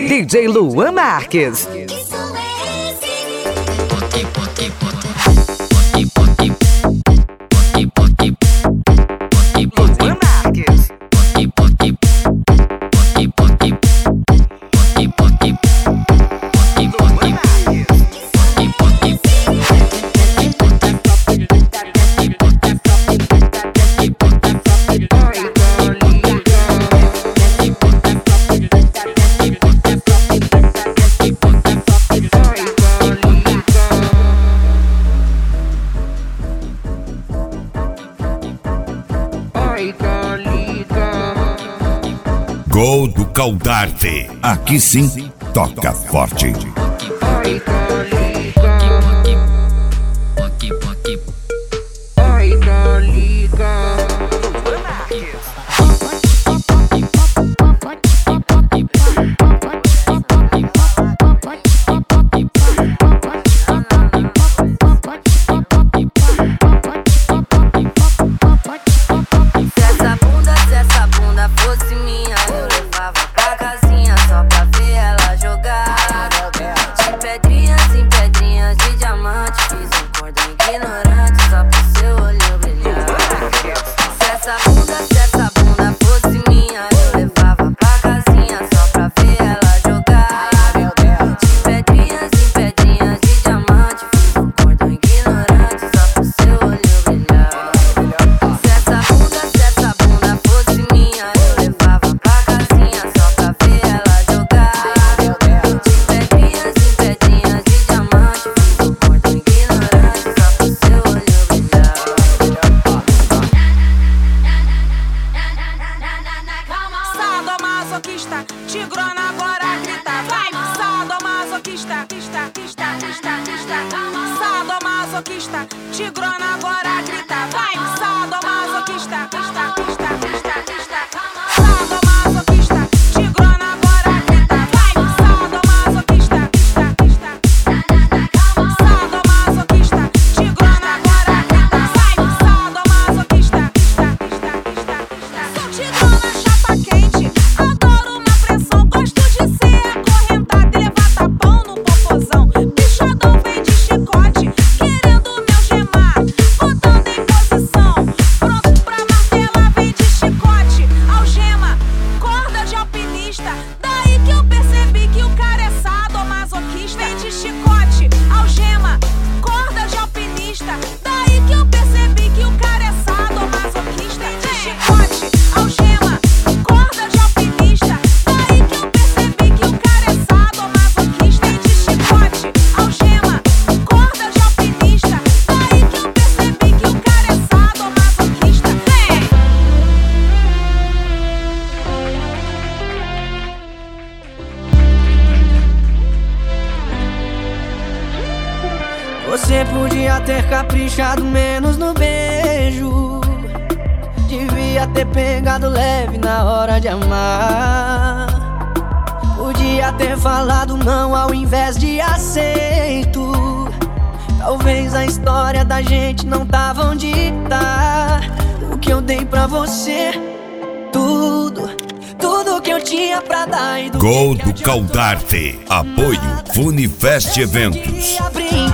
DJ Luan Marques. Gol do Caldarte. Aqui sim, toca forte. Tigrona agora grita, vai! Sadomasoquista, sadomasoquista, tigrona agora grita, vai! Sadomasoquista, sadomasoquista, tigrona agora grita, vai! Sadomasoquista, sadomasoquista, tigrona agora grita, vai! Sadomasoquista, sou tigrona chapa quente, adoro uma pressão, gosto de ser acorrentada e levar tapão no popozão. Bichodão vem de chicote, querendo me algemar, botando em posição, pronto pra martelar, vem de chicote, algema, corda de alpinista. Daí que eu percebi que o cara é sadomasoquista. Vem de chicote, algema, corda de alpinista. Daí que eu percebi que o cara é sadomasoquista. Vem de chicote, algema, corda de alpinista. Daí que eu percebi que o cara é sadomasoquista. Vem de chicote, algema, corda de alpinista. Daí que eu percebi que o cara é sadomasoquista. Vem! Você podia ter caprichado menos no beijo, devia ter pegado leve na hora de amar. Podia ter falado não ao invés de aceito. Talvez a história da gente não tava onde tá. O que eu dei pra você, tudo que eu tinha pra dar e do Gol que do adiantou Caldarte. Apoio Funifest Eventos. Aprendi